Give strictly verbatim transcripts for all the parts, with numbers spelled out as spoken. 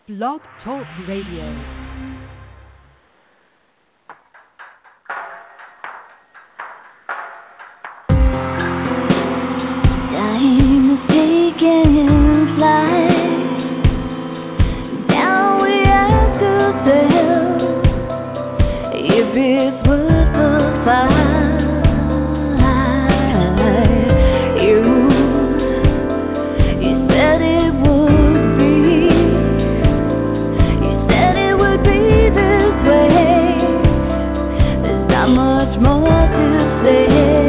Blog Talk Radio. Time is taking flight. Now we ask ourselves if it's worth the fight. You, you said it would be. You said it would be this way. There's not much more to say.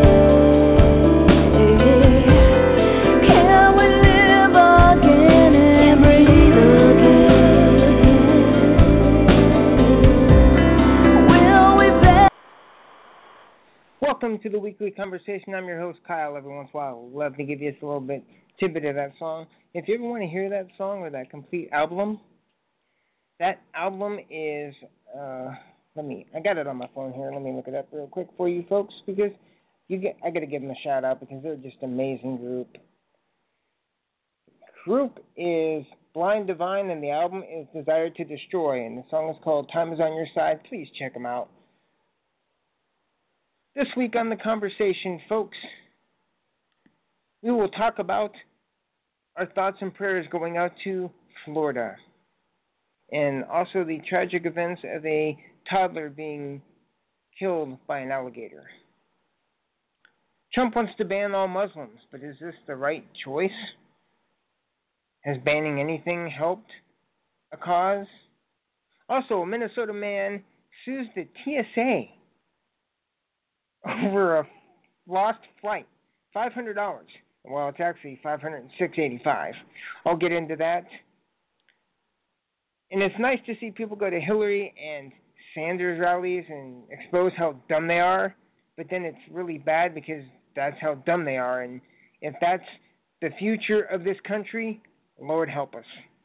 Welcome to the weekly conversation. I'm your host, Kyle. Every once in a while, I love to give you just a little bit tidbit of that song. If you ever want to hear that song or that complete album, that album is, uh, let me, I got it on my phone here. Let me look it up real quick for you folks because you get, I got to give them a shout out because they're just an amazing group. Group is Blind Divine and the album is Desire to Destroy, and the song is called Time Is On Your Side. Please check them out. This week on the conversation, folks, we will talk about our thoughts and prayers going out to Florida and also the tragic events of a toddler being killed by an alligator. Trump wants to ban all Muslims, but is this the right choice? Has banning anything helped a cause? Also, a Minnesota man sues the T S A over a lost flight, five hundred dollars. Well, it's actually five hundred six dollars and eighty-five cents. I'll get into that. And it's nice to see people go to Hillary and Sanders rallies and expose how dumb they are, but then it's really bad because that's how dumb they are. And if that's the future of this country, Lord help us.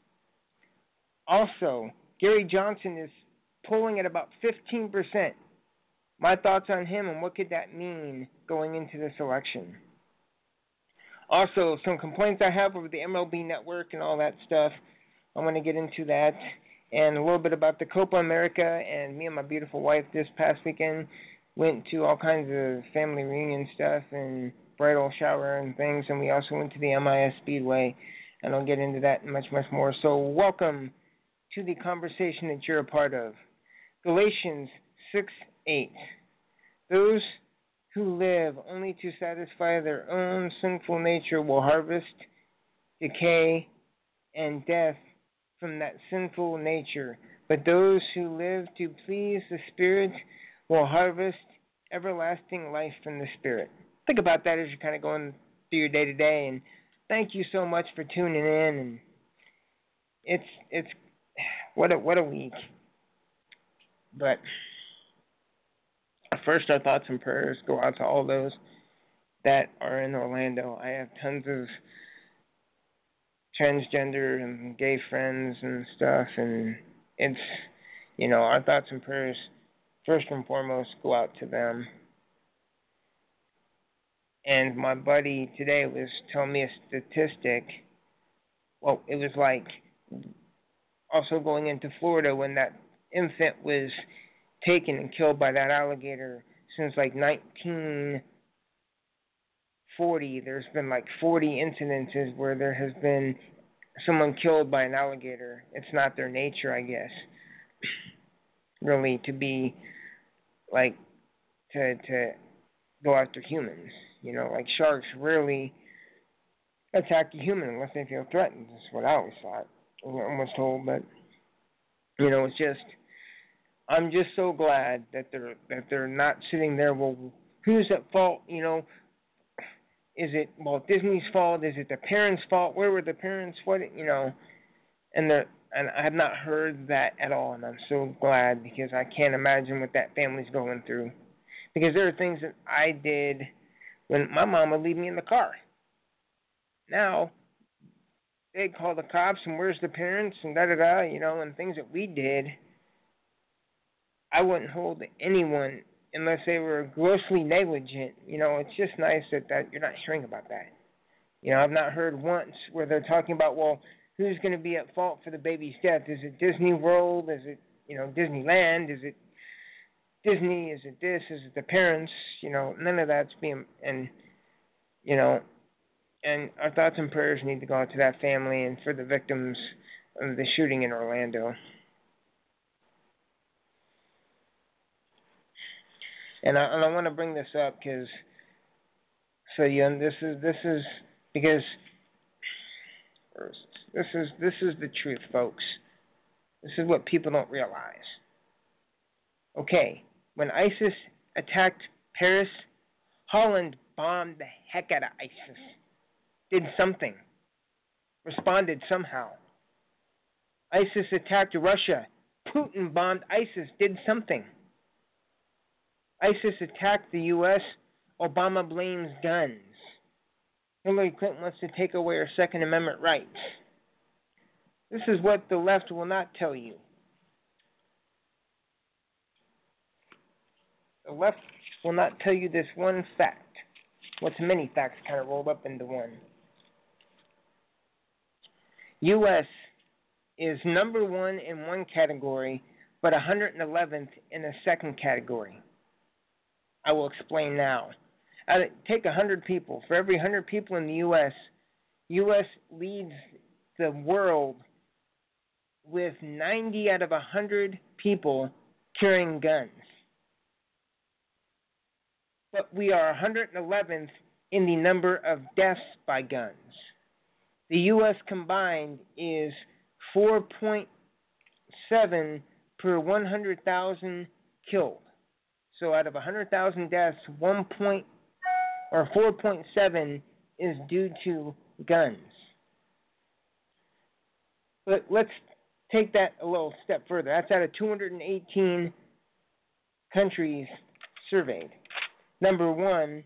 Also, Gary Johnson is polling at about fifteen percent. My thoughts on him and what could that mean going into this election. Also, some complaints I have over the M L B Network and all that stuff. I want to get into that. And a little bit about the Copa America. And me and my beautiful wife this past weekend went to all kinds of family reunion stuff and bridal shower and things. And we also went to the M I S Speedway. And I'll get into that and much, much more. So welcome to the conversation that you're a part of. Galatians six eight. Those who live only to satisfy their own sinful nature will harvest decay and death from that sinful nature. But those who live to please the Spirit will harvest everlasting life from the Spirit. Think about that as you're kind of going through your day to day. And thank you so much for tuning in. And it's it's what a what a week. But first, our thoughts and prayers go out to all those that are in Orlando. I have tons of transgender and gay friends and stuff, and it's, you know, our thoughts and prayers, first and foremost, go out to them. And my buddy today was telling me a statistic. Well, it was like also going into Florida when that infant was taken and killed by that alligator since like nineteen forty. There's been like forty incidences where there has been someone killed by an alligator. It's not their nature, I guess, really, to be like to to go after humans. You know, like sharks rarely attack a human unless they feel threatened. That's what I always thought. I was told, but you know, it's just. I'm just so glad that they're that they're not sitting there. Well, who's at fault? You know, is it Walt Disney's fault? Is it the parents' fault? Where were the parents? What you know? And the and I have not heard that at all, and I'm so glad because I can't imagine what that family's going through. Because there are things that I did when my mom would leave me in the car. Now they'd call the cops and where's the parents and da da da, you know, and things that we did. I wouldn't hold anyone unless they were grossly negligent. You know, it's just nice that, that you're not hearing about that. You know, I've not heard once where they're talking about, well, who's going to be at fault for the baby's death? Is it Disney World? Is it, you know, Disneyland? Is it Disney? Is it this? Is it the parents? You know, none of that's being, and, you know, and our thoughts and prayers need to go out to that family and for the victims of the shooting in Orlando. And I, and I want to bring this up because, so yeah, this is this is because this is this is the truth, folks. This is what people don't realize. Okay, when ISIS attacked Paris, Holland bombed the heck out of ISIS. Did something. Responded somehow. ISIS attacked Russia. Putin bombed ISIS. Did something. ISIS attacked the U S. Obama blames guns. Hillary Clinton wants to take away our Second Amendment rights. This is what the left will not tell you. The left will not tell you this one fact. What's many facts kind of rolled up into one. U S is number one in one category, but one hundred eleventh in a second category. I will explain now. I'll take one hundred people. For every one hundred people in the U S, U S leads the world with ninety out of one hundred people carrying guns. But we are one hundred eleventh in the number of deaths by guns. The U S combined is four point seven per one hundred thousand killed. So out of one hundred thousand deaths, one point or four point seven is due to guns. But let's take that a little step further. That's out of two hundred eighteen countries surveyed. Number one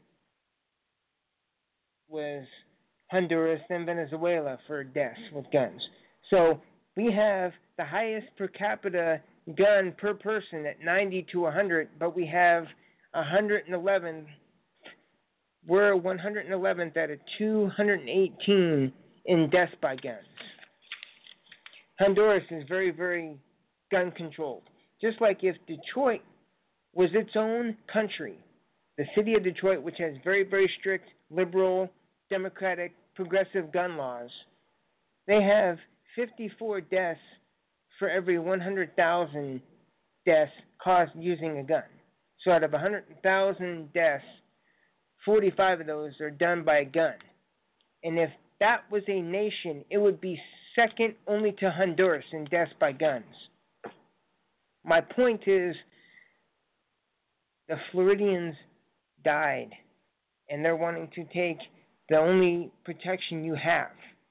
was Honduras, then Venezuela for deaths with guns. So we have the highest per capita gun per person at ninety to one hundred, but we have one hundred eleven. We're one hundred eleventh out of two hundred eighteen in deaths by guns. Honduras is very, very gun controlled. Just like if Detroit was its own country, the city of Detroit, which has very, very strict liberal, democratic, progressive gun laws, they have fifty-four deaths for every one hundred thousand deaths caused using a gun. So out of one hundred thousand deaths, forty-five of those are done by a gun. And if that was a nation, it would be second only to Honduras in deaths by guns. My point is, the Floridians died, and they're wanting to take the only protection you have.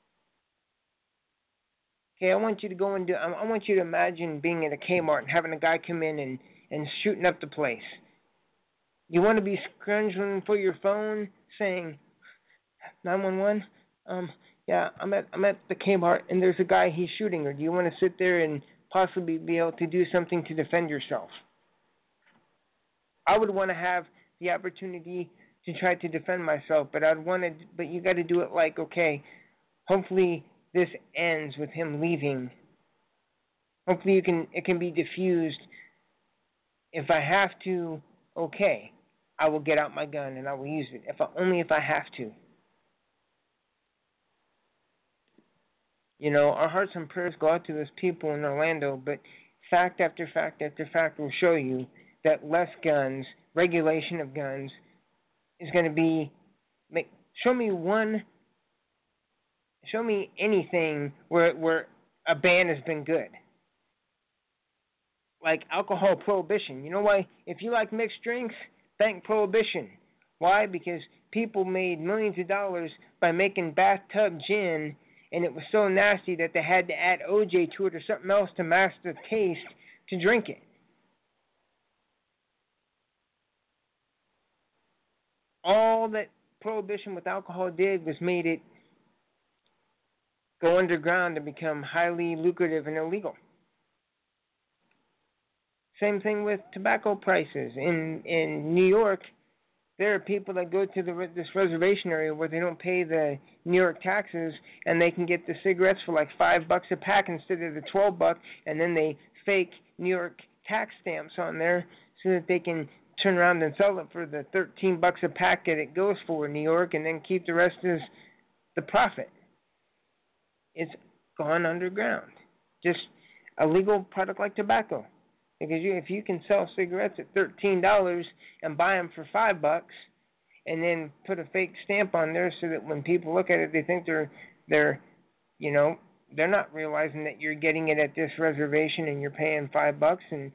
Okay, I want you to go into, I want you to imagine being at a Kmart and having a guy come in and, and shooting up the place. You want to be scrunging for your phone saying, nine one one, um, yeah, I'm at I'm at the Kmart and there's a guy he's shooting, or do you want to sit there and possibly be able to do something to defend yourself? I would want to have the opportunity to try to defend myself, but I'd want to, but you got to do it like, okay, hopefully this ends with him leaving. Hopefully you can it can be diffused. If I have to, okay, I will get out my gun and I will use it. If I, only if I have to. You know, our hearts and prayers go out to those people in Orlando, but fact after fact after fact will show you that less guns, regulation of guns, is going to be. Make, show me one. Show me anything where where a ban has been good. Like alcohol prohibition. You know why? If you like mixed drinks, thank prohibition. Why? Because people made millions of dollars by making bathtub gin, and it was so nasty that they had to add O J to it or something else to mask the taste to drink it. All that prohibition with alcohol did was made it go underground and become highly lucrative and illegal. Same thing with tobacco prices. In in New York, There are people that go to the this reservation area where they don't pay the New York taxes, and they can get the cigarettes for like five bucks a pack instead of the twelve bucks, and then they fake New York tax stamps on there so that they can turn around and sell it for the thirteen bucks a pack that it goes for in New York, and then keep the rest as the profit. It's gone underground. Just a legal product like tobacco. Because you, if you can sell cigarettes at thirteen dollars and buy them for five bucks, and then put a fake stamp on there so that when people look at it, they think they're, they're, you know, they're not realizing that you're getting it at this reservation and you're paying five bucks, and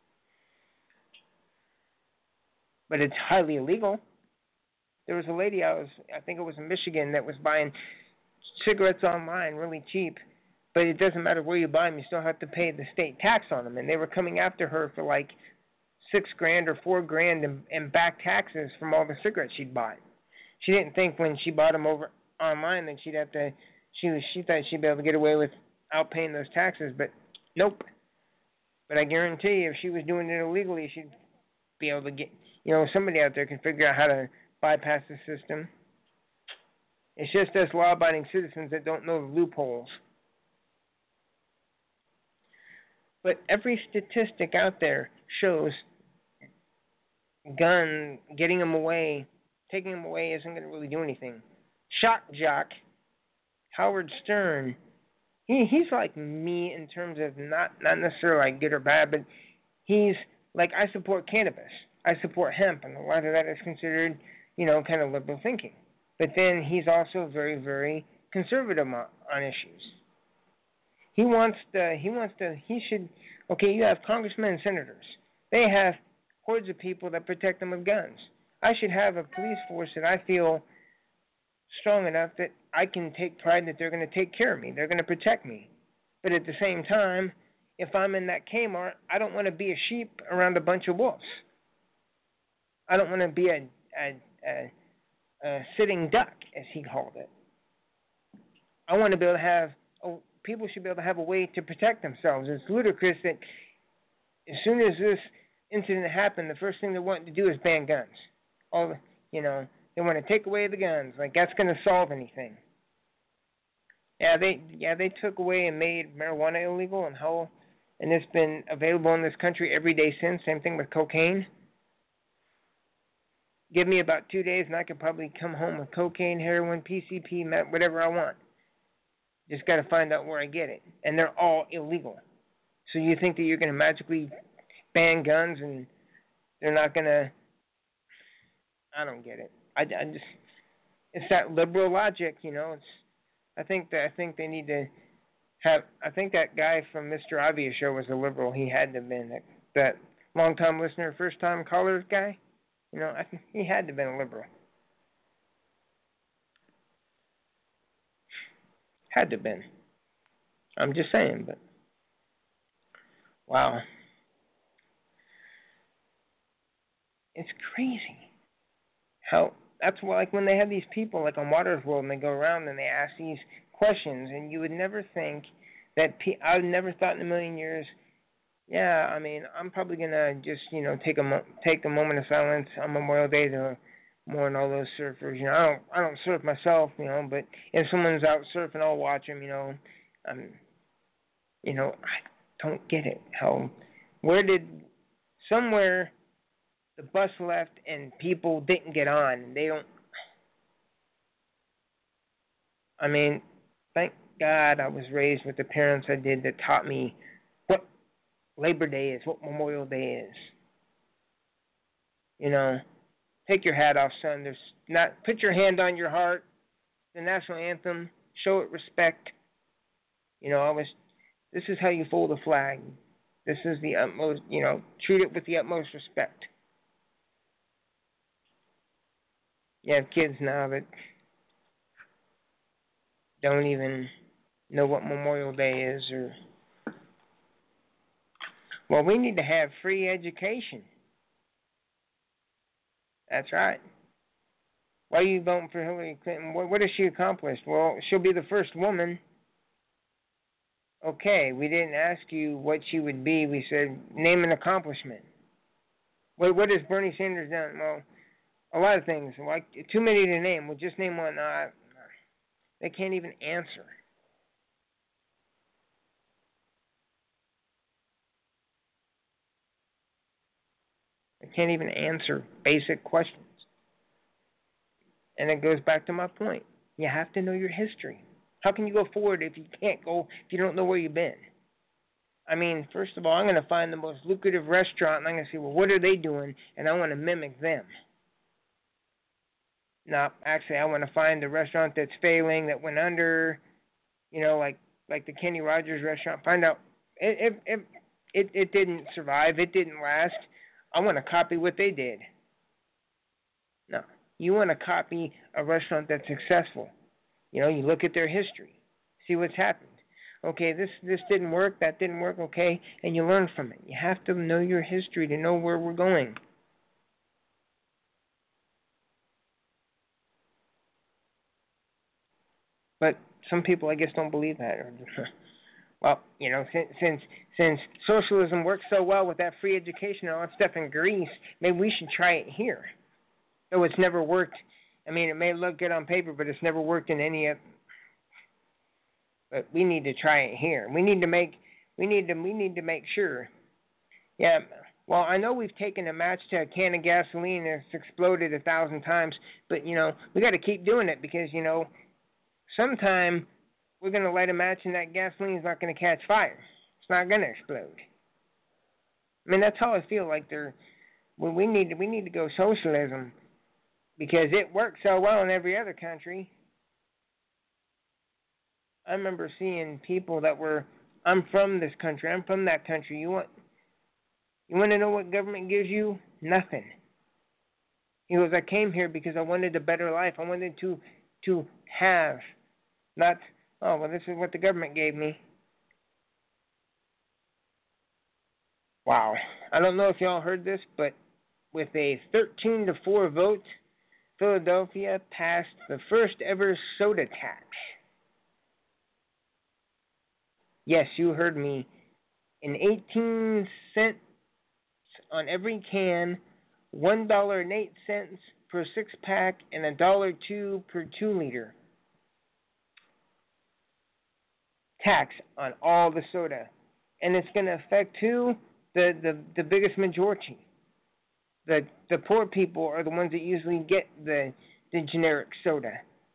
but it's highly illegal. There was a lady I was, I think it was in Michigan, that was buying cigarettes online really cheap. But it doesn't matter where you buy them, you still have to pay the state tax on them. And they were coming after her for like six grand or four grand in, in back taxes from all the cigarettes she'd bought. She didn't think when she bought them over online that she'd have to, she was, she thought she'd be able to get away without paying those taxes, but nope. But I guarantee you, if she was doing it illegally, she'd be able to get, you know, somebody out there can figure out how to bypass the system. It's just us law-abiding citizens that don't know the loopholes. But every statistic out there shows gun, getting them away, taking them away isn't going to really do anything. Shock jock, Howard Stern, he he's like me in terms of not, not necessarily like good or bad, but he's like, I support cannabis. I support hemp, and a lot of that is considered, you know, kind of liberal thinking. But then he's also very, very conservative on, on issues. He wants to, he wants to, he should, okay, you have congressmen and senators. They have hordes of people that protect them with guns. I should have a police force that I feel strong enough that I can take pride that they're going to take care of me. They're going to protect me. But at the same time, if I'm in that Kmart, I don't want to be a sheep around a bunch of wolves. I don't want to be a, a, a, a sitting duck, as he called it. I want to be able to have a, people should be able to have a way to protect themselves. It's ludicrous that as soon as this incident happened, the first thing they want to do is ban guns. All, you know, they want to take away the guns, like that's going to solve anything. Yeah, they yeah they took away and made marijuana illegal, and how, and it's been available in this country every day since. Same thing with cocaine. Give me about two days, and I could probably come home with cocaine, heroin, P C P, meth, whatever I want. Just got to find out where I get it. And they're all illegal. So you think that you're going to magically ban guns and they're not going to... I don't get it. I, I just... It's that liberal logic, you know. It's. I think that I think they need to have... I think that guy from Mister Obvious show was a liberal. He had to have been. That, that long-time listener, first-time caller guy. You know, I think he had to have been a liberal. Had to have been. I'm just saying, but wow. It's crazy how that's why, like when they have these people like on Water's World and they go around and they ask these questions, and you would never think that pe- I would never thought in a million years. Yeah, I mean, I'm probably gonna just you know take a mo- take a moment of silence on Memorial Day to mourn all those surfers. You know, I don't I don't surf myself, you know, but if someone's out surfing, I'll watch them. You know, um, you know, I don't get it. How, where did somewhere the bus left and people didn't get on? They don't. I mean, thank God I was raised with the parents I did that taught me what Labor Day is, what Memorial Day is. You know, take your hat off, son. There's not. Put your hand on your heart. The national anthem. Show it respect. You know, I was. This is how you fold a flag. This is the utmost. You know, treat it with the utmost respect. You have kids now that don't even know what Memorial Day is, or well, we need to have free education. That's right. Why are you voting for Hillary Clinton? What, what has she accomplished? Well, she'll be the first woman. Okay, we didn't ask you what she would be. We said name an accomplishment. What, what has Bernie Sanders done? Well, A lot of things, like too many to name. We'll just name one. Uh, they can't even answer. They can't even answer basic questions. And it goes back to my point. You have to know your history. How can you go forward if you can't go, if you don't know where you've been? I mean, first of all, I'm going to find the most lucrative restaurant, and I'm going to see, well, what are they doing? And I want to mimic them. No, actually, I want to find the restaurant that's failing, that went under, you know, like like the Kenny Rogers restaurant. Find out it it it it, it didn't survive. It didn't last. I want to copy what they did. No, you want to copy a restaurant that's successful. You know, you look at their history, see what's happened. Okay, this this didn't work, that didn't work, okay, and you learn from it. You have to know your history to know where we're going. But some people, I guess, don't believe that. Well, you know, since since since socialism works so well with that free education and all that stuff in Greece, maybe we should try it here. Though it's never worked. I mean, it may look good on paper, but it's never worked in any of. But we need to try it here. We need to make we need to we need to make sure. Yeah. Well, I know we've taken a match to a can of gasoline and it's exploded a thousand times, but you know we got to keep doing it because you know sometime we're going to light a match and that gasoline is not going to catch fire. It's not going to explode. I mean, that's how I feel like they're. Well, we need to we need to go socialism because it works so well in every other country. I remember seeing people that were, I'm from this country, I'm from that country. You want, you want to know what government gives you? Nothing. He goes, I came here because I wanted a better life. I wanted to, to have, not, oh, well, this is what the government gave me. Wow. I don't know if y'all heard this, but with a thirteen to four vote, Philadelphia passed the first ever soda tax. Yes, you heard me. An eighteen cents on every can, one dollar and eight cents per six pack, and a dollar two per two liter. Tax on all the soda, and it's going to affect who? The, the the biggest majority. The the poor people are the ones that usually get the the generic soda.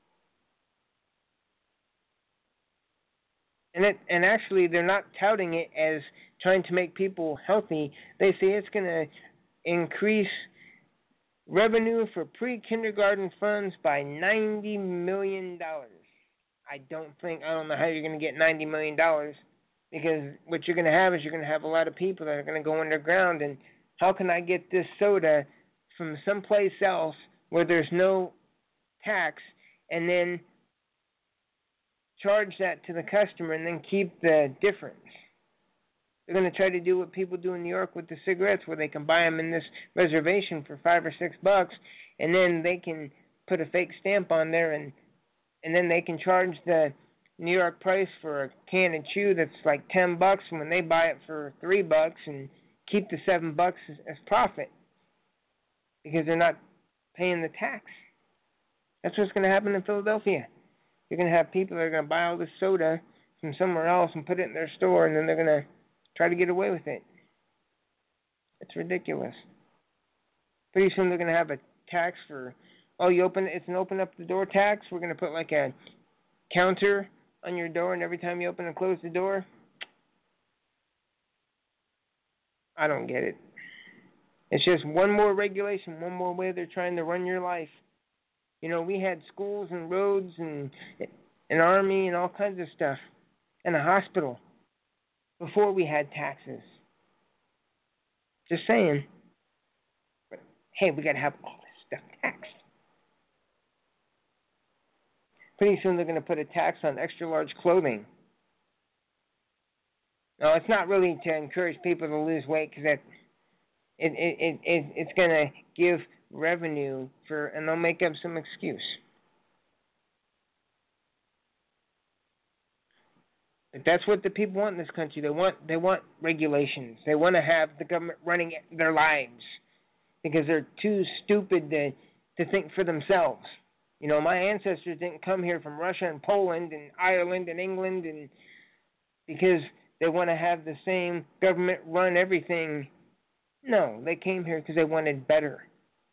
And it, and actually, they're not touting it as trying to make people healthy. They say it's going to increase revenue for pre-kindergarten funds by ninety million dollars. I don't think, I don't know how you're going to get ninety million dollars because what you're going to have is you're going to have a lot of people that are going to go underground. And how can I get this soda from someplace else where there's no tax and then charge that to the customer and then keep the difference? They're going to try to do what people do in New York with the cigarettes, where they can buy them in this reservation for five or six bucks, and then they can put a fake stamp on there, and and then they can charge the New York price for a can of chew that's like ten bucks when they buy it for three bucks, and keep the seven bucks as, as profit because they're not paying the tax. That's what's going to happen in Philadelphia. You're going to have people that are going to buy all this soda from somewhere else and put it in their store, and then they're going to try to get away with it. It's ridiculous. Pretty soon they're going to have a tax for, oh, you open it's an open up the door tax. We're going to put like a counter on your door, and every time you open and close the door. I don't get it. It's just one more regulation, one more way they're trying to run your life. You know, we had schools and roads and an army and all kinds of stuff, and a hospital before we had taxes. Just saying. But, hey, we got to have all this stuff taxed. Pretty soon they're going to put a tax on extra large clothing. No, it's not really to encourage people to lose weight because that it it, it it it's going to give revenue for, and they'll make up some excuse. But that's what the people want in this country. They want they want regulations. They want to have the government running their lives because they're too stupid to to think for themselves. You know, my ancestors didn't come here from Russia and Poland and Ireland and England and because they want to have the same government run everything. No, they came here because they wanted better.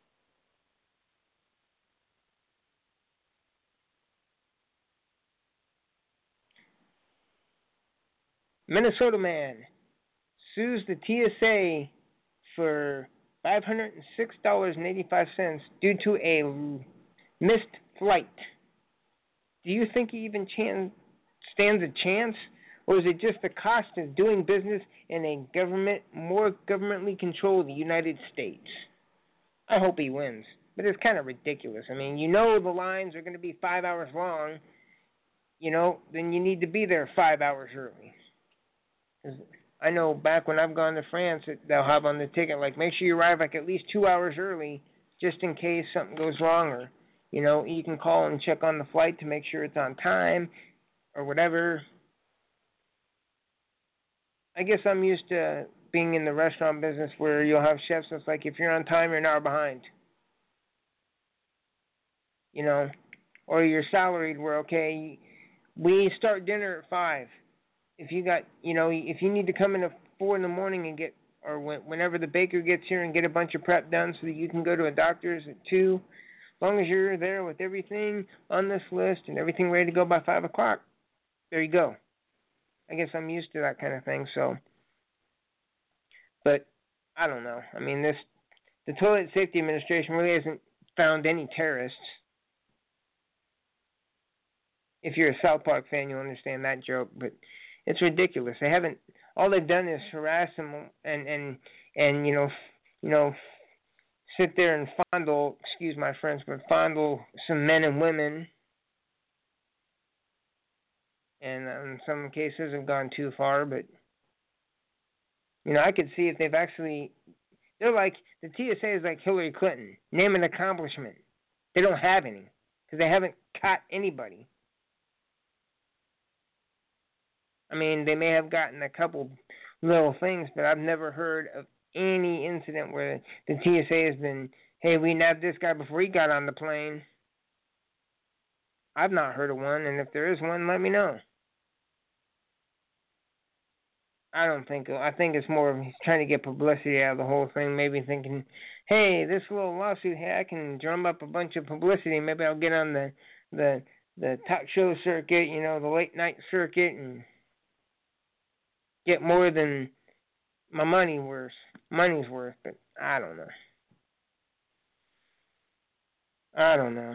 Minnesota man sues the T S A for five hundred six dollars and eighty-five cents due to a missed flight. Do you think he even chan- stands a chance? Or is it just the cost of doing business in a government, more governmentally controlled United States? I hope he wins. But it's kind of ridiculous. I mean, you know the lines are going to be five hours long. You know, then you need to be there five hours early. 'Cause I know back when I've gone to France, they'll have on the ticket, like, make sure you arrive like at least two hours early just in case something goes wrong. Or, you know, you can call and check on the flight to make sure it's on time or whatever. I guess I'm used to being in the restaurant business where you'll have chefs that's like, if you're on time, you're an hour behind. You know, or you're salaried where, okay, we start dinner at five. If you got, you know, if you need to come in at four in the morning and get, or when, whenever the baker gets here and get a bunch of prep done so that you can go to a doctor's at two, as long as you're there with everything on this list and everything ready to go by five o'clock, there you go. I guess I'm used to that kind of thing, so. But I don't know. I mean, this the Toilet Safety Administration really hasn't found any terrorists. If you're a South Park fan, you'll understand that joke, but it's ridiculous. They haven't. All they've done is harass them and and and you know you know sit there and fondle. Excuse my French, but fondle some men and women. And in some cases have gone too far, but, you know, I could see if they've actually, they're like, the T S A is like Hillary Clinton. Name an accomplishment. They don't have any, because they haven't caught anybody. I mean, they may have gotten a couple little things, but I've never heard of any incident where the T S A has been, hey, we nabbed this guy before he got on the plane. I've not heard of one, and if there is one, let me know. I don't think, I think it's more of he's trying to get publicity out of the whole thing, maybe thinking, hey, this little lawsuit, hey, I can drum up a bunch of publicity, maybe I'll get on the, the, the talk show circuit, you know, the late night circuit, and get more than my money worth, money's worth, but I don't know. I don't know.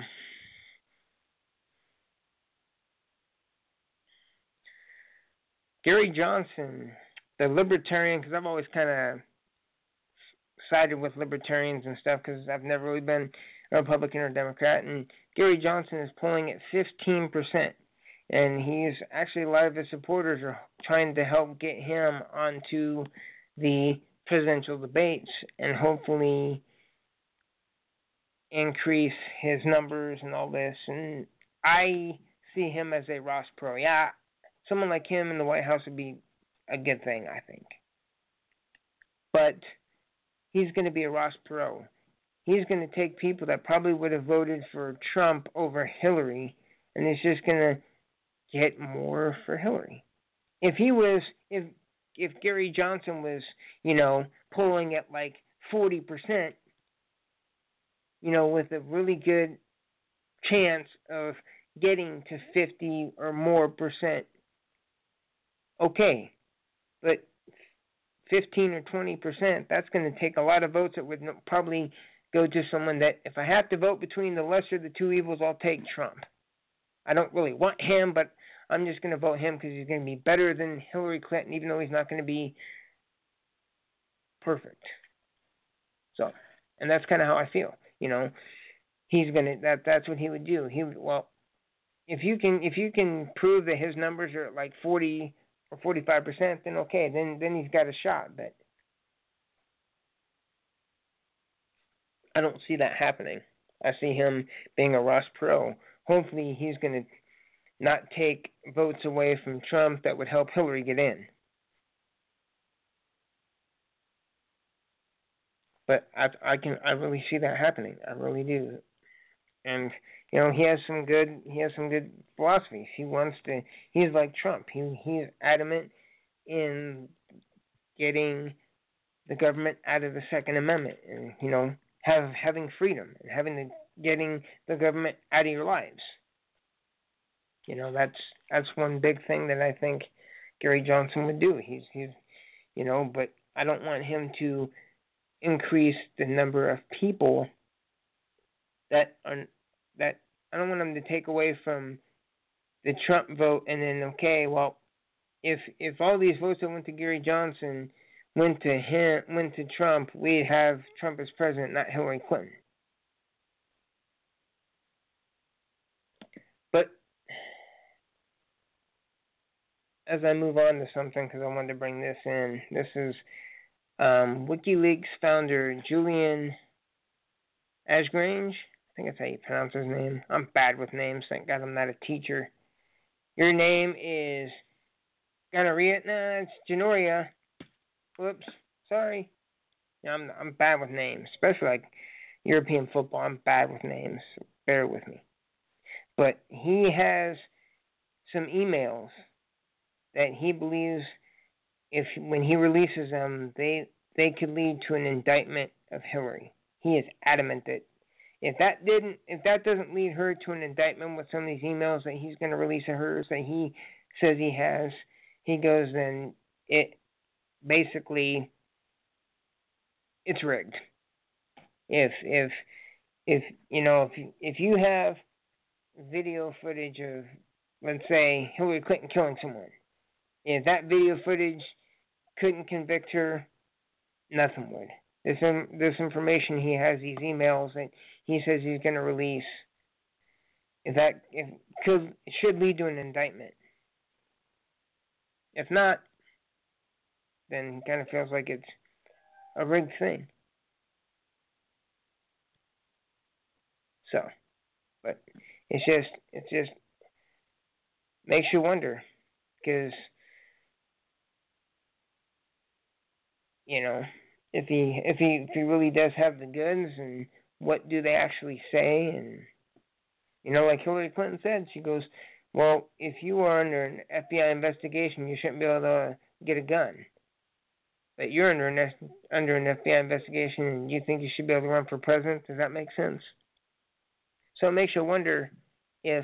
Gary Johnson, the libertarian, because I've always kind of sided with libertarians and stuff because I've never really been a Republican or Democrat, and Gary Johnson is polling at fifteen percent, and he's actually, a lot of his supporters are trying to help get him onto the presidential debates and hopefully increase his numbers and all this, and I see him as a Ross Perot. Yeah, someone like him in the White House would be a good thing, I think. But he's going to be a Ross Perot. He's going to take people that probably would have voted for Trump over Hillary, and it's just going to get more for Hillary. If he was, if if Gary Johnson was, you know, polling at like forty percent, you know, with a really good chance of getting to fifty or more percent, okay. But fifteen or twenty percent, that's going to take a lot of votes that would probably go to someone that, if I have to vote between the lesser of the two evils, I'll take Trump. I don't really want him, but I'm just going to vote him because he's going to be better than Hillary Clinton, even though he's not going to be perfect. So, and that's kind of how I feel. You know, he's going to, that that's what he would do. He would, well, if you can, if you can prove that his numbers are like forty or forty-five percent, then okay, then then he's got a shot. But I don't see that happening. I see him being a Ross Perot. Hopefully he's going to not take votes away from Trump that would help Hillary get in. But I I can I really see that happening. I really do. and you know he has some good he has some good philosophies. He wants to. He's like Trump. He he's adamant in getting the government out of the Second Amendment, and you know have having freedom and having the getting the government out of your lives. You know that's that's one big thing that I think Gary Johnson would do. He's he's you know, but I don't want him to increase the number of people that are that I don't want him to take away from the Trump vote and then okay, well, if if all these votes that went to Gary Johnson went to him went to Trump, we'd have Trump as president, not Hillary Clinton. But as I move on to something, because I wanted to bring this in, this is um, WikiLeaks founder Julian Assange. I think that's how you pronounce his name. I'm bad with names. Thank God I'm not a teacher. Your name is gonorrhea. Nah, it's Janoria. Whoops. Sorry. Yeah, I'm I'm bad with names, especially like European football. I'm bad with names. Bear with me. But he has some emails that he believes if when he releases them, they they could lead to an indictment of Hillary. He is adamant that if that didn't, if that doesn't lead her to an indictment with some of these emails that he's going to release of hers that he says he has, he goes, then it basically it's rigged. If if if you know if if you have video footage of, let's say, Hillary Clinton killing someone, if that video footage couldn't convict her, nothing would. This this information he has, these emails that he says he's going to release, if that if could should lead to an indictment. If not, then it kind of feels like it's a rigged thing. So, but it's just it's just makes you wonder, because you know if he if he if he really does have the goods, and what do they actually say? And you know, like Hillary Clinton said, she goes, well, if you are under an F B I investigation, you shouldn't be able to get a gun. But you're under an under an F B I investigation, and you think you should be able to run for president? Does that make sense? So it makes you wonder if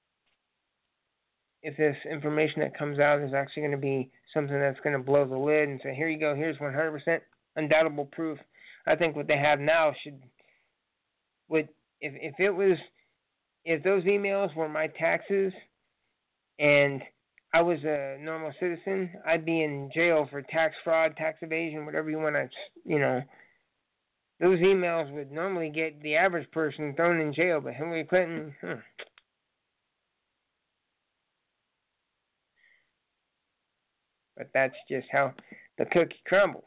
if this information that comes out is actually going to be something that's going to blow the lid and say, here you go, here's one hundred percent undoubtable proof. I think what they have now should would if if it was if those emails were my taxes and I was a normal citizen, I'd be in jail for tax fraud, tax evasion, whatever you want to, you know. Those emails would normally get the average person thrown in jail, but Hillary Clinton, hmm. But that's just how the cookie crumbles.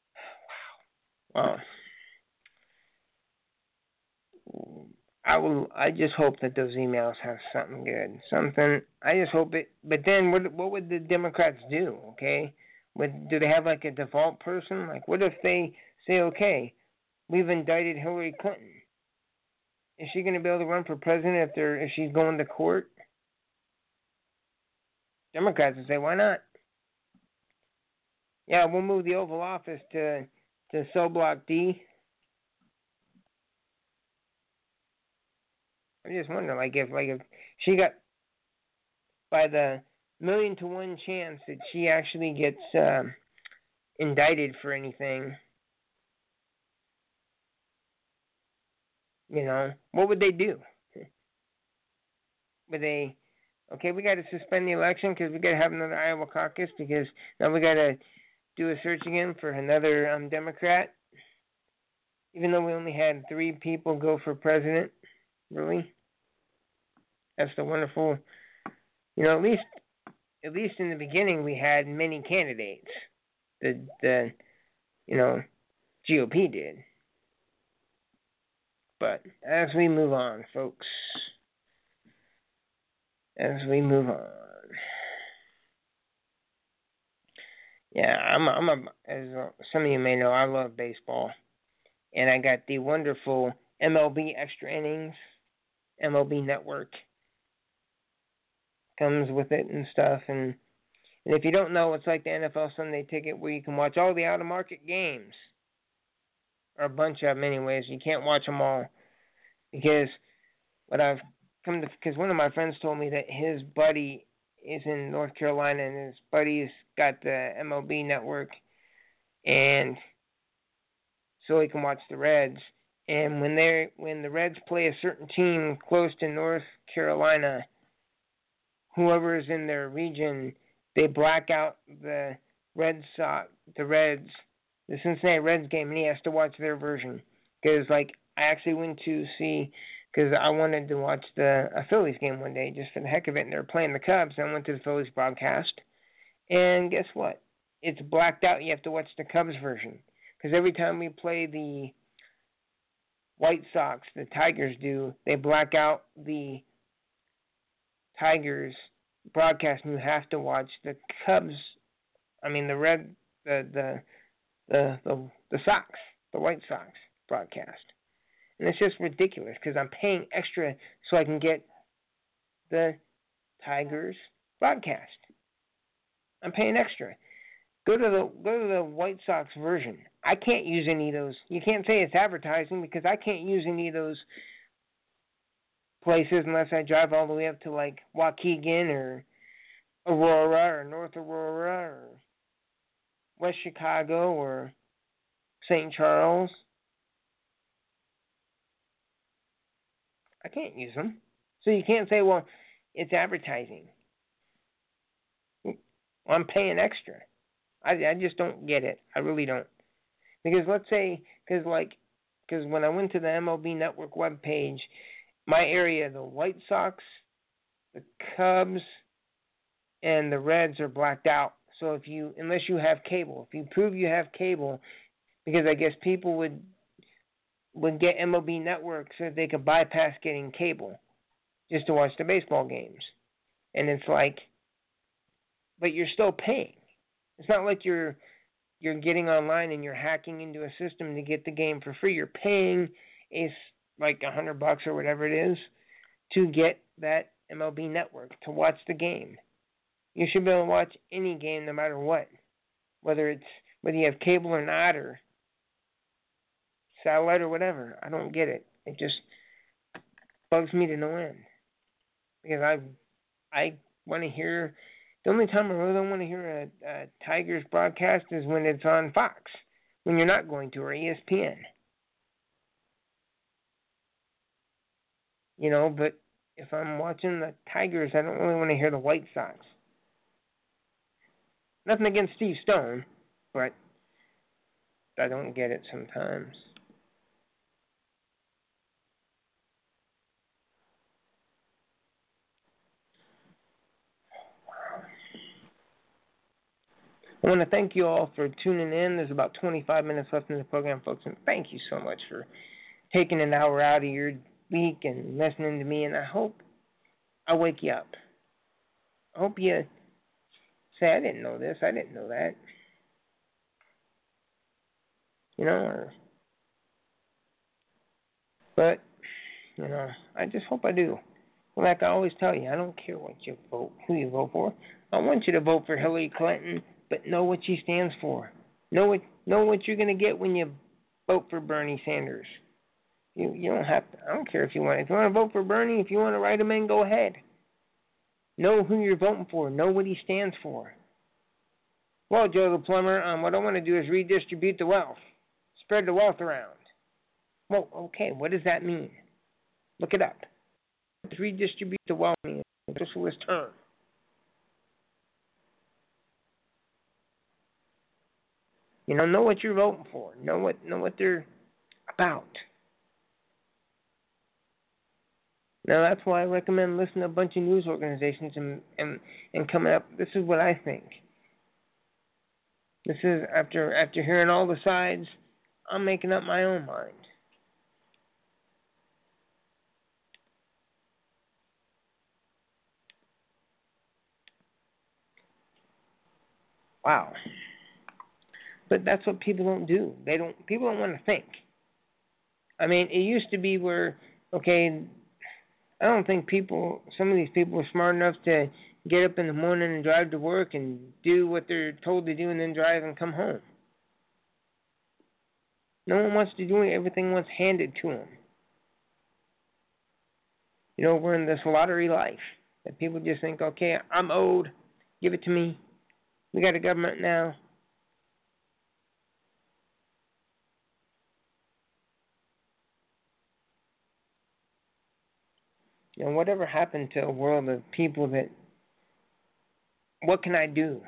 Wow. Wow. I will. I just hope that those emails have something good, something. I just hope it. But then, what? What would the Democrats do? Okay, would do they have like a default person? Like, what if they say, okay, we've indicted Hillary Clinton. Is she going to be able to run for president if they're if she's going to court? Democrats would say, why not? Yeah, we'll move the Oval Office to to Cell Block D. I just wonder, like if like if she got by the million to one chance that she actually gets um, indicted for anything, you know, what would they do? Would they, okay, we got to suspend the election because we got to have another Iowa caucus because now we got to do a search again for another um, Democrat, even though we only had three people go for president, really? That's the wonderful, you know, at least at least in the beginning we had many candidates. The, the you know, G O P did. But as we move on, folks, as we move on. Yeah, I'm a, I'm a, as some of you may know, I love baseball. And I got the wonderful M L B Extra Innings M L B Network comes with it and stuff. And, and if you don't know, it's like the N F L Sunday Ticket where you can watch all the out-of-market games, or a bunch of them anyways. You can't watch them all because what I've come to, because one of my friends told me that his buddy is in North Carolina and his buddy's got the M L B Network, and so he can watch the Reds. And when they when the Reds play a certain team close to North Carolina, whoever is in their region, they black out the Red Sox, the Reds, the Cincinnati Reds game, and he has to watch their version. Because like I actually went to see, because I wanted to watch the a Phillies game one day just for the heck of it, and they were playing the Cubs. And I went to the Phillies broadcast, and guess what? It's blacked out. You have to watch the Cubs version. Because every time we play the White Sox, the Tigers do, they black out the Tigers broadcast, and you have to watch the Cubs. I mean the Red, the the the the, the Sox, the White Sox broadcast, and it's just ridiculous because I'm paying extra so I can get the Tigers broadcast. I'm paying extra. Go to the go to the White Sox version. I can't use any of those. You can't say it's advertising because I can't use any of those places unless I drive all the way up to like Waukegan or Aurora or North Aurora or West Chicago or Saint Charles. I can't use them. So you can't say, well, it's advertising. Well, I'm paying extra. I, I just don't get it. I really don't. Because let's say, because like, because when I went to the M L B Network webpage, my area, the White Sox, the Cubs, and the Reds are blacked out. So if you, unless you have cable, if you prove you have cable, because I guess people would would get M L B Network so that they could bypass getting cable just to watch the baseball games. And it's like, but you're still paying. It's not like you're you're getting online and you're hacking into a system to get the game for free. You're paying is like a hundred bucks or whatever it is to get that M L B Network to watch the game. You should be able to watch any game no matter what, whether it's whether you have cable or not or satellite or whatever. I don't get it. It just bugs me to no end because I I want to hear. The only time I really want to hear a, a Tigers broadcast is when it's on Fox, when you're not going to, or E S P N. You know, but if I'm watching the Tigers, I don't really want to hear the White Sox. Nothing against Steve Stone, but I don't get it sometimes. I want to thank you all for tuning in. There's about twenty-five minutes left in the program, folks, and thank you so much for taking an hour out of your week and listening to me, and I hope I wake you up. I hope you say, I didn't know this, I didn't know that. You know, or, but, you know, I just hope I do. Like I always tell you, I don't care what you vote, who you vote for. I want you to vote for Hillary Clinton, but know what she stands for. Know what know what you're going to get when you vote for Bernie Sanders. You you don't have to. I don't care if you want. If you want to vote for Bernie, if you want to write him in, go ahead. Know who you're voting for. Know what he stands for. Well, Joe the Plumber, um, what I want to do is redistribute the wealth, spread the wealth around. Well, okay, what does that mean? Look it up. Redistribute the wealth in a socialist term. You know, know what you're voting for. Know what know what they're about. Now that's why I recommend listening to a bunch of news organizations and and, and coming up. This is what I think. This is after after hearing all the sides, I'm making up my own mind. Wow. But that's what people don't do. They don't. People don't want to think. I mean, it used to be where, okay, I don't think people, some of these people are smart enough to get up in the morning and drive to work and do what they're told to do and then drive and come home. No one wants to do it. Everything wants handed to them. You know, we're in this lottery life that people just think, okay, I'm owed, give it to me. We got a government now. You know, whatever happened to a world of people that, what can I do?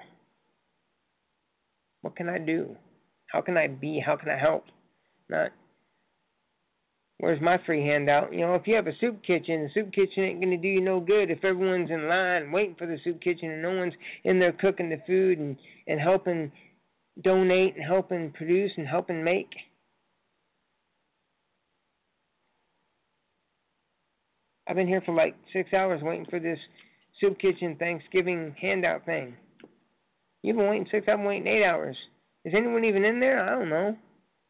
What can I do? How can I be? How can I help? Not, where's my free handout? You know, if you have a soup kitchen, the soup kitchen ain't going to do you no good if everyone's in line waiting for the soup kitchen and no one's in there cooking the food and, and helping donate and helping produce and helping make. I've been here for like six hours waiting for this soup kitchen Thanksgiving handout thing. You've been waiting six, I've been waiting eight hours. Is anyone even in there? I don't know.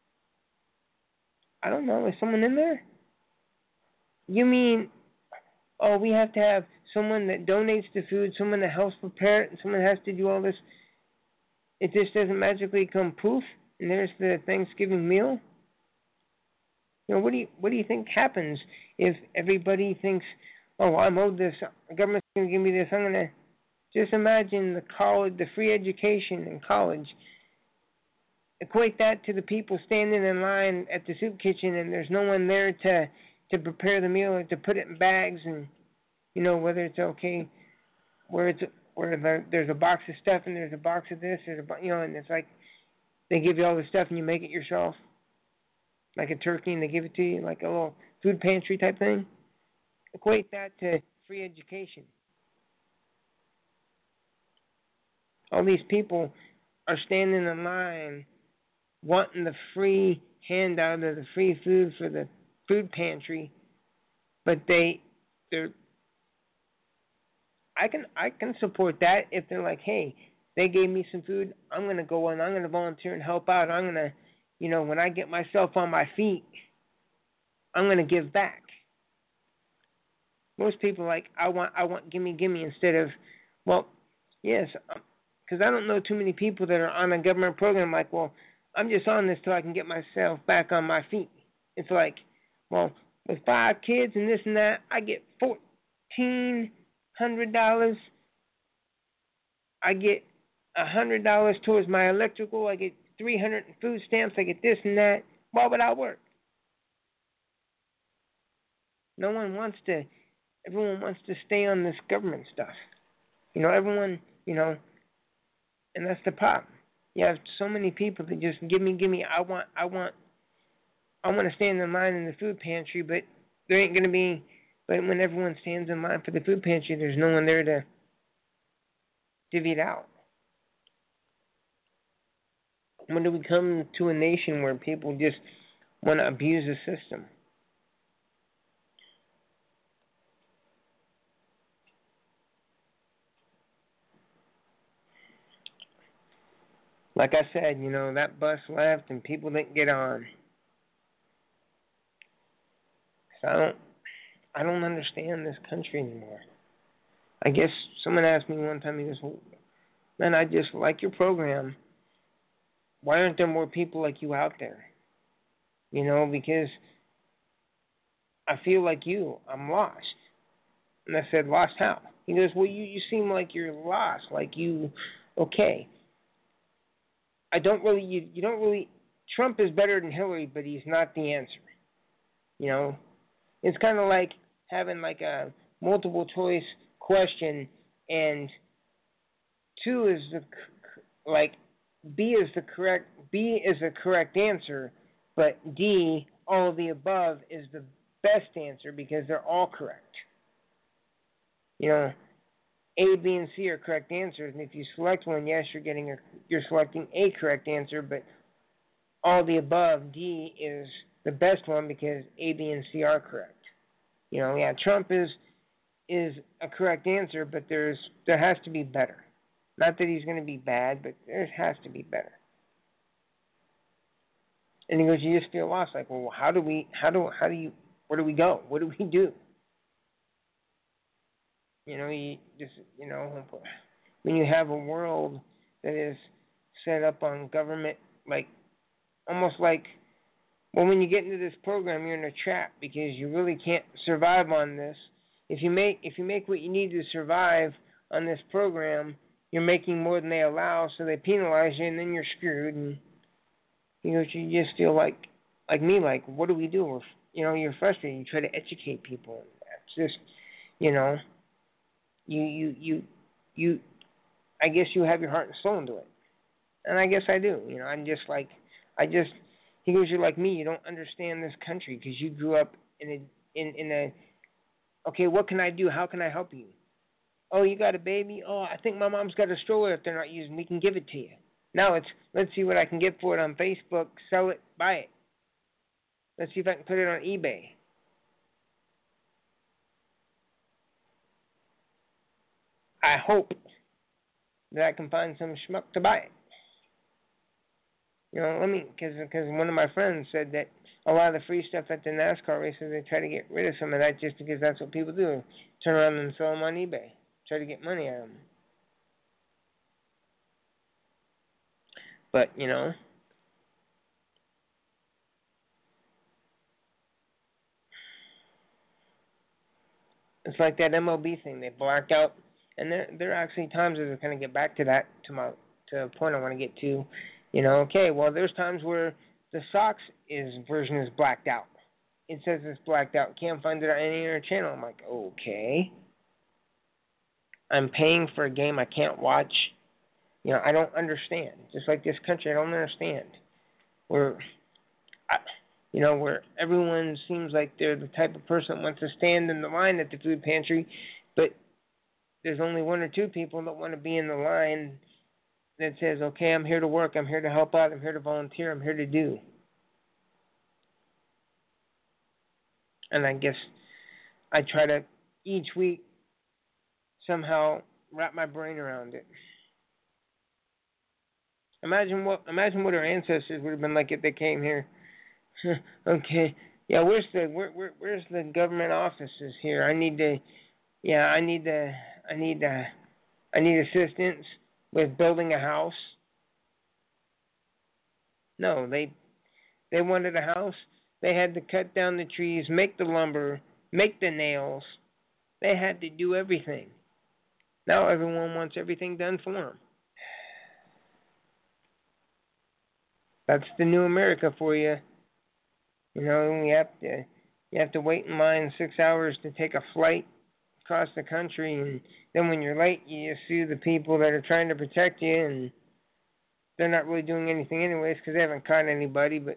I don't know. Is someone in there? You mean, oh, we have to have someone that donates the food, someone that helps prepare it, and someone has to do all this. It just doesn't magically come poof, and there's the Thanksgiving meal? You know, what do you what do you think happens if everybody thinks, oh, I'm owed this, the government's going to give me this, I'm going to, just imagine the college, the free education in college. Equate that to the people standing in line at the soup kitchen and there's no one there to, to prepare the meal or to put it in bags and, you know, whether it's okay, where it's where the, there's a box of stuff and there's a box of this, there's a, you know, and it's like they give you all the stuff and you make it yourself, like a turkey, and they give it to you like a little food pantry type thing. Equate that to free education. All these people are standing in line wanting the free handout or the free food for the food pantry, but they, they're, I can, I can support that if they're like, hey, they gave me some food, I'm going to go and I'm going to volunteer and help out. I'm going to, you know, when I get myself on my feet, I'm going to give back. Most people are like, I want, I want, gimme, gimme, instead of, well, yes, because I don't know too many people that are on a government program like, well, I'm just on this till I can get myself back on my feet. It's like, well, with five kids and this and that, I get fourteen hundred dollars. I get a hundred dollars towards my electrical. I get three hundred in food stamps. I get this and that. Why would I work? No one wants to. Everyone wants to stay on this government stuff. You know, everyone. You know, and that's the problem. You have so many people that just give me, give me. I want, I want, I want to stand in line in the food pantry, but there ain't going to be. But when everyone stands in line for the food pantry, there's no one there to divvy it out. When do we come to a nation where people just want to abuse the system? Like I said, you know, that bus left and people didn't get on. So I don't, I don't understand this country anymore. I guess someone asked me one time, he goes, well, man, I just like your program. Why aren't there more people like you out there? You know, because I feel like you, I'm lost. And I said, lost how? He goes, well, you, you seem like you're lost, like you, okay. I don't really, you, you don't really, Trump is better than Hillary, but he's not the answer. You know, it's kind of like having like a multiple choice question and two is the, like, B is the correct, B is the correct answer, but D, all of the above, is the best answer because they're all correct. You know, A, B, and C are correct answers, and if you select one, yes, you're getting a, you're selecting a correct answer, but all the above, D, is the best one because A, B, and C are correct. You know, yeah, Trump is is a correct answer, but there's there has to be better. Not that he's going to be bad, but there has to be better. And he goes, you just feel lost. Like, well, how do we, how do, how do you, where do we go? What do we do? You know, you just, you know, when you have a world that is set up on government, like, almost like, well, when you get into this program, you're in a trap because you really can't survive on this. If you make, if you make what you need to survive on this program, you're making more than they allow, so they penalize you, and then you're screwed. And you know, you just feel like, like me, like, what do we do? We're, you know, you're frustrated. You try to educate people. It's just, you know, you, you, you, you. I guess you have your heart and soul into it, and I guess I do. You know, I'm just like, I just. He goes, you're like me. You don't understand this country because you grew up in a, in, in a. Okay, what can I do? How can I help you? Oh, you got a baby? Oh, I think my mom's got a stroller if they're not using. We can give it to you. Now it's, let's see what I can get for it on Facebook, sell it, buy it. Let's see if I can put it on eBay. I hope that I can find some schmuck to buy it. You know, let me, because because one of my friends said that a lot of the free stuff at the NASCAR races, they try to get rid of some of that just because that's what people do. Turn around and sell them on eBay. Try to get money out of them. But, you know, it's like that M L B thing. They black out. And there there are actually times as I kind of get back to that, to my to a point I want to get to. You know, okay, well, there's times where the Sox is version is blacked out. It says it's blacked out. Can't find it on any other channel. I'm like, okay. I'm paying for a game I can't watch. You know, I don't understand. Just like this country, I don't understand. Where, I, you know, where everyone seems like they're the type of person that wants to stand in the line at the food pantry, but there's only one or two people that want to be in the line that says, okay, I'm here to work, I'm here to help out, I'm here to volunteer, I'm here to do. And I guess I try to, each week, somehow wrap my brain around it. Imagine what imagine what our ancestors would have been like if they came here. Okay, yeah, where's the where, where where's the government offices here? I need to, yeah, I need to, I need to, I need assistance with building a house. No, they they wanted a house. They had to cut down the trees, make the lumber, make the nails. They had to do everything. Now everyone wants everything done for them. That's the new America for you. You know, you have to you have to wait in line six hours to take a flight across the country, and then when you're late, you sue the people that are trying to protect you, and they're not really doing anything anyways because they haven't caught anybody. But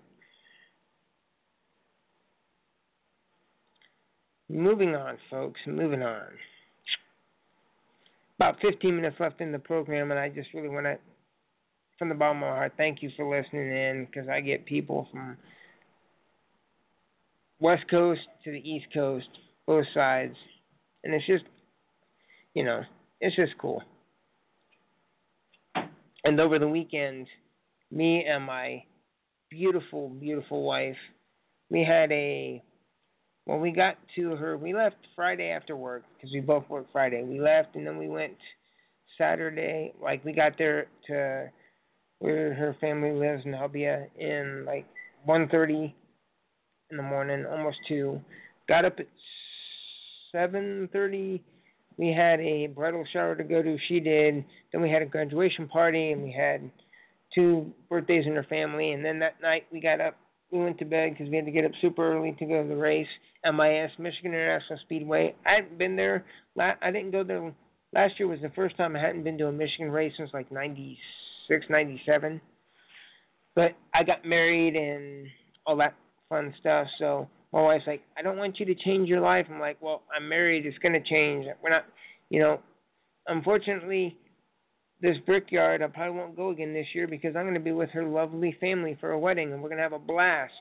moving on, folks, moving on. About fifteen minutes left in the program, and I just really want to, from the bottom of my heart, thank you for listening in, because I get people from West Coast to the East Coast, both sides, and it's just, you know, it's just cool. And over the weekend, me and my beautiful, beautiful wife, we had a, well, we got to her, we left Friday after work, because we both work Friday. We left, and then we went Saturday, like, we got there to where her family lives in Albia in, like, one thirty in the morning, almost two. Got up at seven thirty. We had a bridal shower to go to. She did. Then we had a graduation party, and we had two birthdays in her family. And then that night we got up. We went to bed because we had to get up super early to go to the race. M I S, Michigan International Speedway. I hadn't been there. I didn't go there. Last year was the first time I hadn't been to a Michigan race since like ninety-six, ninety-seven. But I got married and all that fun stuff. So my wife's like, I don't want you to change your life. I'm like, well, I'm married. It's going to change. We're not, you know, unfortunately, this Brickyard, I probably won't go again this year because I'm going to be with her lovely family for a wedding, and we're going to have a blast.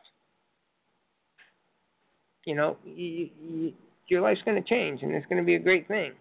You know, you, you, your life's going to change, and it's going to be a great thing.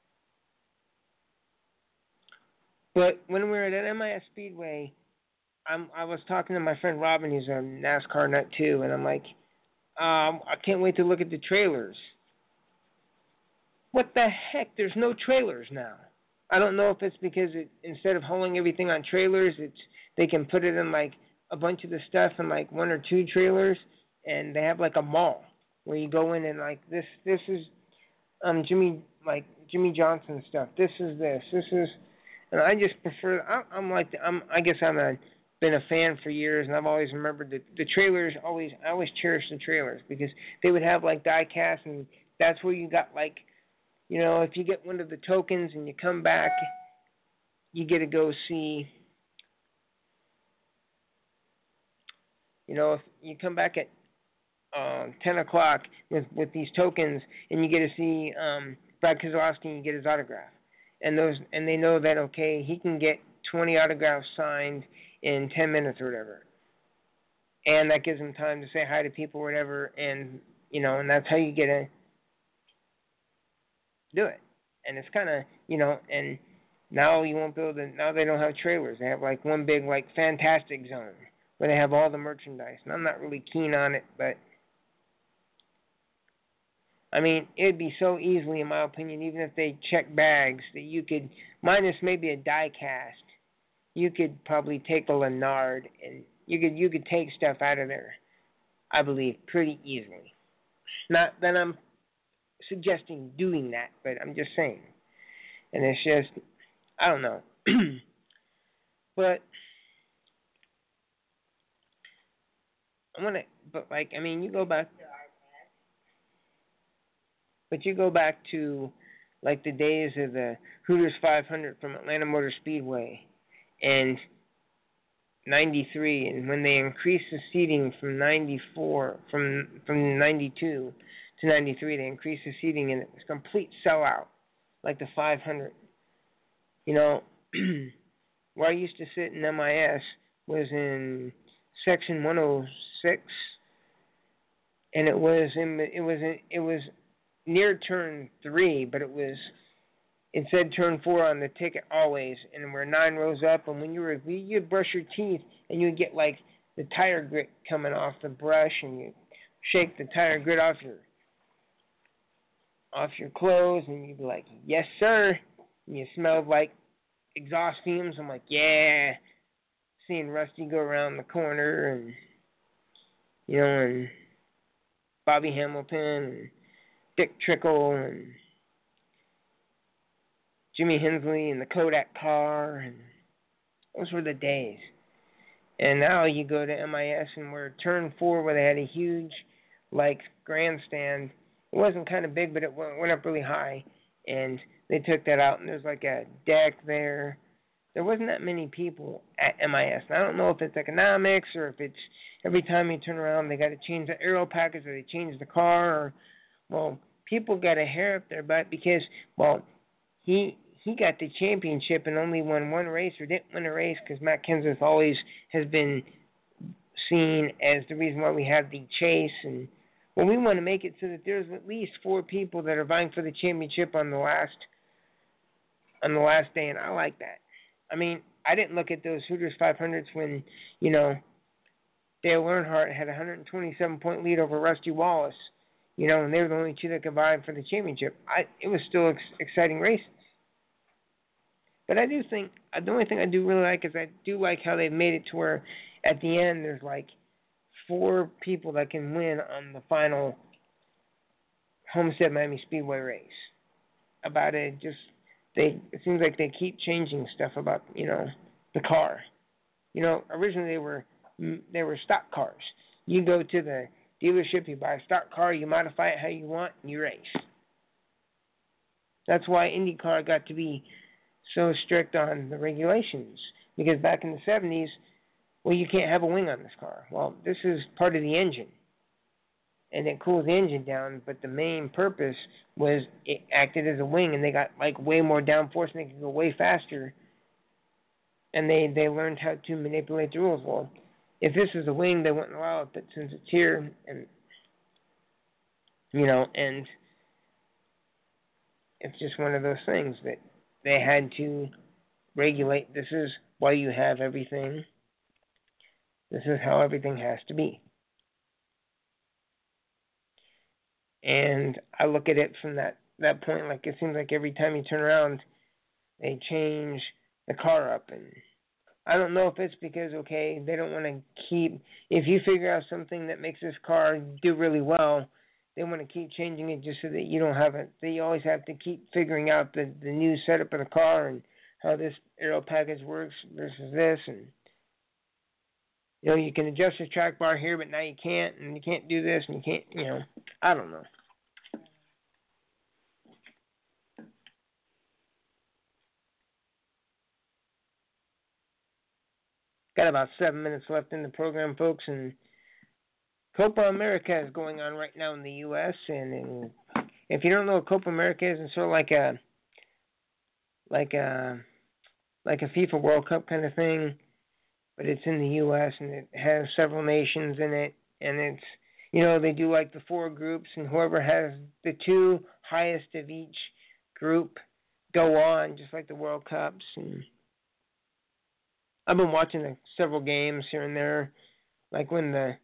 But when we were at M I S Speedway, I'm, I was talking to my friend Robin, who's a NASCAR nut too, and I'm like, um, I can't wait to look at the trailers. what the heck? There's no trailers now. I don't know if it's because it, instead of hauling everything on trailers, it's they can put it in like a bunch of the stuff in like one or two trailers, and they have like a mall where you go in and like this this is um Jimmy like Jimmy Johnson stuff. This is this. This is, and I just prefer. I, I'm like I'm. I guess I'm a been a fan for years, and I've always remembered the the trailers. Always I always cherished the trailers because they would have like die cast, and that's where you got like. You know, if you get one of the tokens and you come back, you get to go see, you know, if you come back at uh, ten o'clock with, with these tokens and you get to see um, Brad Keselowski and you get his autograph. And those, and they know that, okay, he can get twenty autographs signed in ten minutes or whatever. And that gives him time to say hi to people or whatever. And, you know, and that's how you get a do it. And it's kind of, you know, and now you won't be able to, now they don't have trailers. They have like one big, like, fantastic zone where they have all the merchandise. And I'm not really keen on it, but, I mean, it'd be so easily, in my opinion, even if they check bags, that you could, minus maybe a die cast, you could probably take a Lennard and you could, you could take stuff out of there, I believe, pretty easily. Not that I'm suggesting doing that, but I'm just saying. And it's just, I don't know. But I want to, but like, I mean, you go back, but you go back to like the days of the Hooters five hundred from Atlanta Motor Speedway and ninety-three, and when they increased the seating from ninety-four, from from ninety-two to ninety-three, they increased the seating, and it was a complete sellout, like the five hundred. You know, where I used to sit in M I S was in section one oh six, and it was in it was in, it was near turn three, but it was it said turn four on the ticket always, and we're nine rows up, and when you were you'd brush your teeth, and you'd get like the tire grit coming off the brush, and you shake the tire grit off your off your clothes, and you'd be like, yes, sir. And you smelled like exhaust fumes. I'm like, yeah. Seeing Rusty go around the corner, and, you know, and Bobby Hamilton, and Dick Trickle, and Jimmy Hensley, and the Kodak car, and those were the days. And now you go to M I S, and we're turn four where they had a huge, like, grandstand. It wasn't kind of big, but it went up really high, and they took that out, and there's like a deck there. There wasn't that many people at M I S. And I don't know if it's economics or if it's every time you turn around they got to change the aero package or they change the car. Or, well, people got a hair up their butt because, well, he he got the championship and only won one race or didn't win a race because Matt Kenseth always has been seen as the reason why we have the chase. And well, we want to make it so that there's at least four people that are vying for the championship on the last on the last day, and I like that. I mean, I didn't look at those Hooters five hundreds when, you know, Dale Earnhardt had a one hundred twenty-seven point lead over Rusty Wallace, you know, and they were the only two that could vie for the championship. I it was still ex- exciting races. But I do think, the only thing I do really like is I do like how they've made it to where at the end there's like four people that can win on the final Homestead Miami Speedway race. About it, just they it seems like they keep changing stuff about, you know, the car. You know, originally they were they were stock cars. You go to the dealership, you buy a stock car, you modify it how you want, and you race. That's why IndyCar got to be so strict on the regulations, because back in the seventies, well, you can't have a wing on this car. Well, this is part of the engine, and it cools the engine down, but the main purpose was it acted as a wing, and they got like way more downforce, and they could go way faster, and they, they learned how to manipulate the rules. Well, if this is a wing, they wouldn't allow it, but since it's here, and, you know, and it's just one of those things that they had to regulate. This is why you have everything. This is how everything has to be. And I look at it from that that point. Like it seems like every time you turn around, they change the car up, and I don't know if it's because okay they don't want to keep. If you figure out something that makes this car do really well, they want to keep changing it just so that you don't have it. They always have to keep figuring out the the new setup of the car and how this aero package works versus this, and you know you can adjust the track bar here, but now you can't, and you can't do this, and you can't. You know, I don't know. Got about seven minutes left in the program, folks, and Copa America is going on right now in the U S And in, if you don't know what Copa America is, it's sort of like a like a like a FIFA World Cup kind of thing, but it's in the U S and it has several nations in it, and it's you know they do like the four groups, and whoever has the two highest of each group go on, just like the World Cups. And I've been watching the, several games here and there, like when the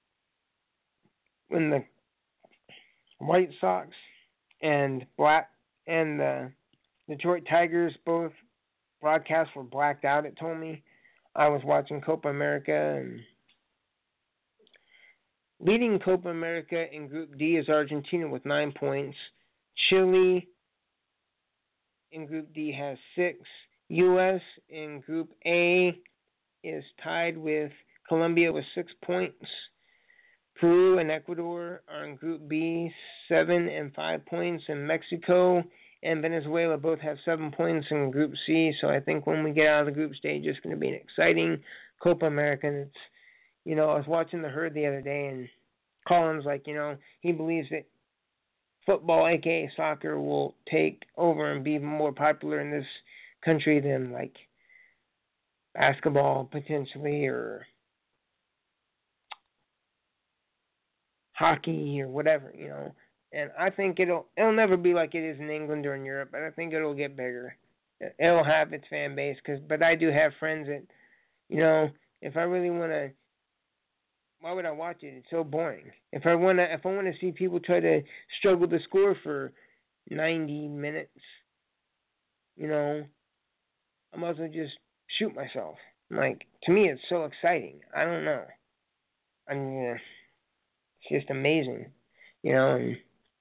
when the White Sox and Black and the Detroit Tigers both broadcasts were blacked out. It told me I was watching Copa America, and leading Copa America in Group D is Argentina with nine points. Chile in Group D has six. U S in Group A is tied with Colombia with six points. Peru and Ecuador are in Group B, seven and five points, and Mexico and Venezuela both have seven points in Group C. So I think when we get out of the group stage, it's going to be an exciting Copa America. And it's, you know, I was watching the herd the other day, and Colin's like, you know, he believes that football, aka soccer, will take over and be more popular in this country than like basketball potentially, or hockey or whatever, you know. And I think it'll it'll never be like it is in England or in Europe, but I think it'll get bigger. It'll have its fan base, cause but I do have friends that, you know, if I really want to, why would I watch it? It's so boring. If I wanna if I want to see people try to struggle to score for ninety minutes, you know, I might as well just shoot myself. Like, to me, it's so exciting. I don't know. I mean, uh, it's just amazing, you know. And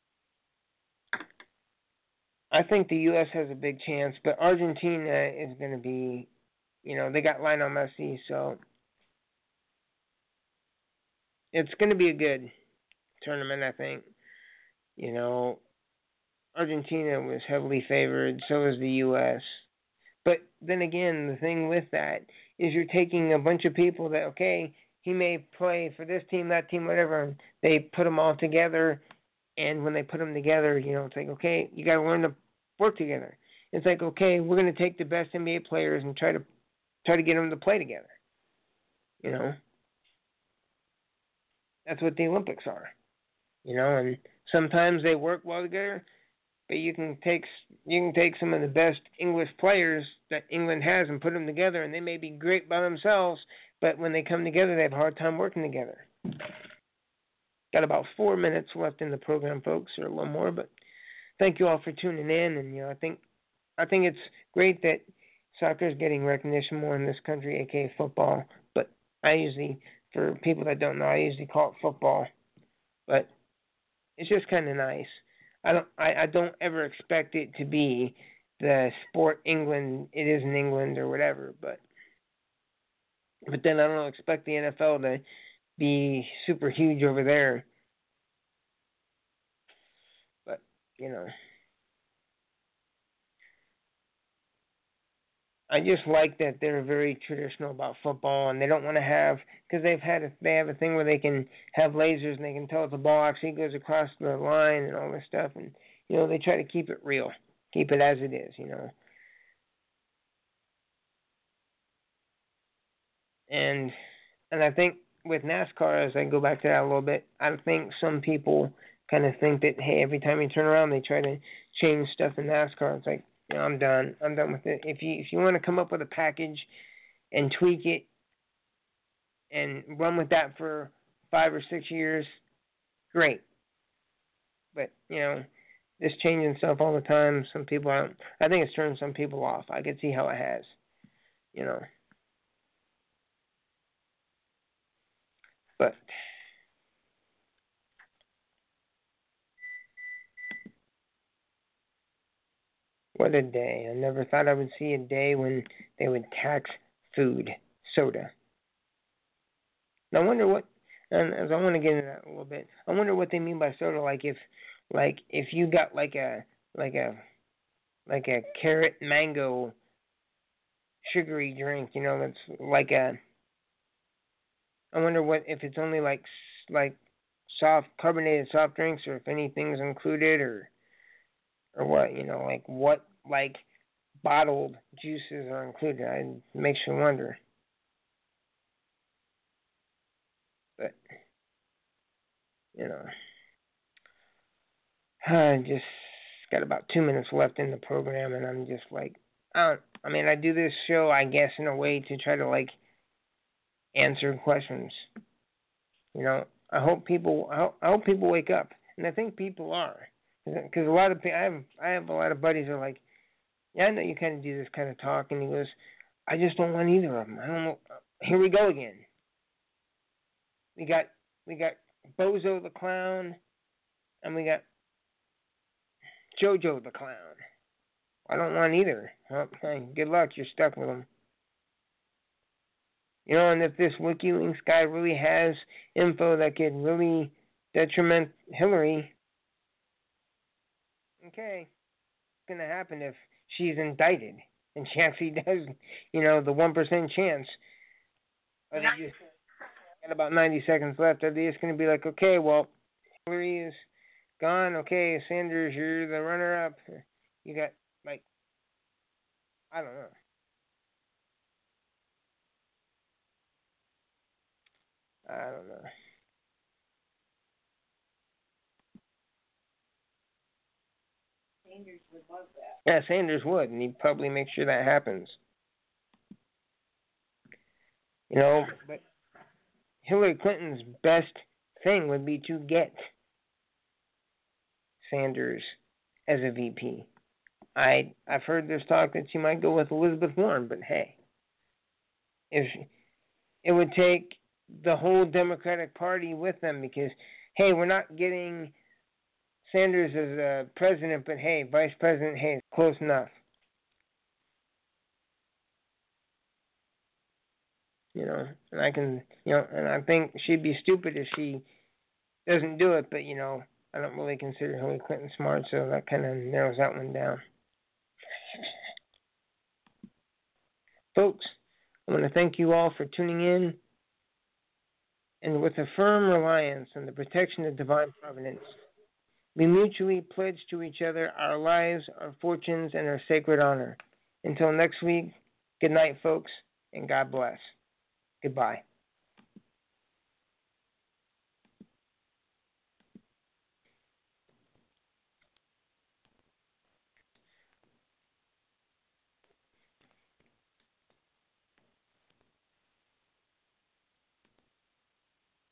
I think the U S has a big chance, but Argentina is going to be, you know, they got Lionel Messi, so it's going to be a good tournament, I think. You know, Argentina was heavily favored, so is the U S But then again, the thing with that is you're taking a bunch of people that, okay, he may play for this team, that team, whatever, and they put them all together, and when they put them together, you know, it's like, okay, you got to learn to work together. It's like, okay, we're going to take the best N B A players and try to try to get them to play together. You know, that's what the Olympics are. You know, and sometimes they work well together. But you can take you can take some of the best English players that England has and put them together, and they may be great by themselves, but when they come together, they have a hard time working together. Got about four minutes left in the program, folks, or a little more, but thank you all for tuning in. And you know, I think I think it's great that soccer is getting recognition more in this country, aka football. But I usually, for people that don't know, I usually call it football. But it's just kind of nice. I don't I, I don't ever expect it to be the sport England it is in England or whatever, but but then I don't expect the N F L to be super huge over there. But, you know, I just like that they're very traditional about football, and they don't want to have, because they've had a, they have a thing where they can have lasers and they can tell if the ball actually goes across the line and all this stuff, and you know they try to keep it real, keep it as it is, you know. And and I think with NASCAR, as I go back to that a little bit, I think some people kind of think that hey, every time you turn around, they try to change stuff in NASCAR. It's like, you know, I'm done. I'm done with it. If you if you want to come up with a package and tweak it and run with that for five or six years, great. But, you know, this changing stuff all the time. Some people, I, don't, I think it's turned some people off. I can see how it has, you know. But what a day. I never thought I would see a day when they would tax food, soda. Now I wonder what, and as I want to get into that a little bit, I wonder what they mean by soda. Like if, like if you got like a, like a, like a carrot mango sugary drink, you know, that's like a, I wonder what, if it's only like, like soft, carbonated soft drinks, or if anything's included, or, or what, you know, like what, like bottled juices are included. It makes you wonder. But, you know, I just got about two minutes left in the program, and I'm just like, I don't, I mean, I do this show, I guess, in a way to try to, like, answer questions. You know, I hope people, I hope, I hope people wake up, and I think people are, because a lot of people, I have, I have a lot of buddies who are like, yeah, I know you kind of do this kind of talk, and he goes, I just don't want either of them. I don't know. Here we go again. We got, we got Bozo the Clown, and we got JoJo the Clown. I don't want either. Well, hey, good luck. You're stuck with them. You know, and if this WikiLeaks guy really has info that could really detriment Hillary, okay, what's going to happen if she's indicted and she actually does, you know, the one percent chance? Are they just, got about ninety seconds left. Are they just going to be like, okay, well, Hillary is gone. Okay, Sanders, you're the runner-up. You got, like, I don't know. I don't know. Sanders would love that. Yeah, Sanders would, and he'd probably make sure that happens. You know, but Hillary Clinton's best thing would be to get Sanders as a V P. I I've heard there's talk that she might go with Elizabeth Warren, but hey, if it would take the whole Democratic Party with them, because hey, we're not getting Sanders as a president, but hey, vice president, hey, it's close enough. You know, and I can, you know, and I think she'd be stupid if she doesn't do it, but you know, I don't really consider Hillary Clinton smart, so that kind of narrows that one down. Folks, I want to thank you all for tuning in, and with a firm reliance on the protection of divine providence, we mutually pledge to each other our lives, our fortunes, and our sacred honor. Until next week, good night, folks, and God bless. Goodbye.